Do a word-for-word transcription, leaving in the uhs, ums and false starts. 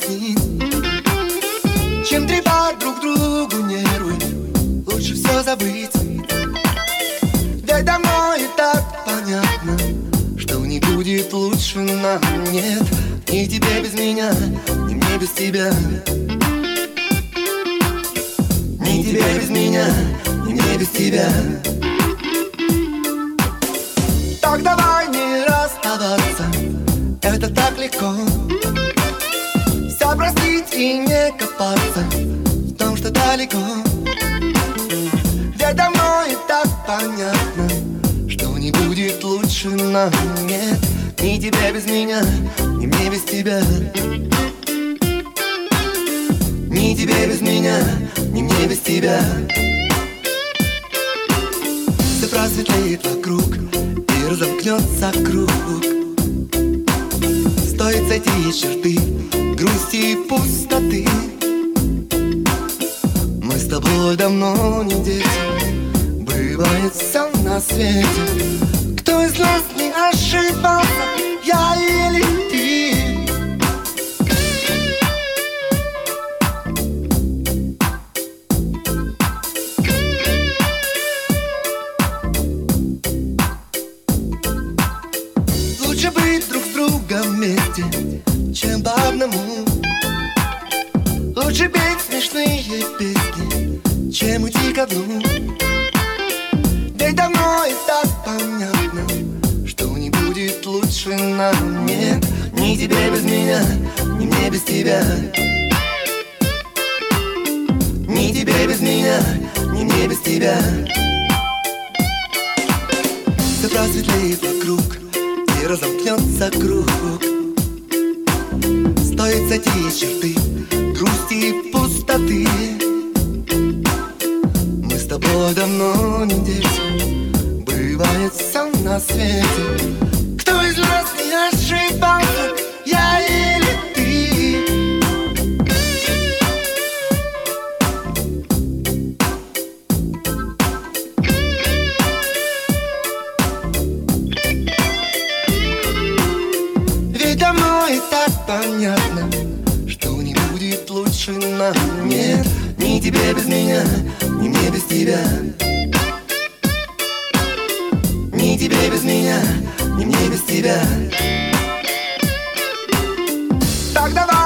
объяснить, чем трепать друг другу нервы. Лучше все забыть. Ведь давно и так понятно, что не будет лучше нам. Нет, ни тебе без меня, ни мне без тебя. Ни тебе без меня, ни мне без тебя. Так давай не расставаться, это так легко. Все простить и не копаться в том, что далеко. Ведь давно и так понятно, что не будет лучше нам. Нет, ни тебе без меня, ни мне без тебя. Ни тебе без меня, ни мне без тебя. Все просветлеет вокруг и разомкнется круг. Стоит сойти из черты грусти и пустоты. Мы с тобой давно не дети, бывает все на свете. Кто из нас не ошибался, я или ты? Лучше быть друг с другом вместе, чем по одному. Лучше петь смешные песни, чем уйти ко дну. Ведь давно и так понятно, что не будет лучше нам. Нет, ни тебе без меня, ни мне без тебя. Ни тебе без меня, ни мне без тебя. Все просветлеет вокруг и разомкнется круг. Стоит сойти из черты грусти и пустоты. Мы с тобой давно не дети, бывает все на свете. Кто из нас не ошибался, я или ты? Ведь давно и так понятно, что не будет лучше нам. Нет, ни тебе без меня, ни мне без тебя. Ни тебе без меня, ни мне без тебя. Так давай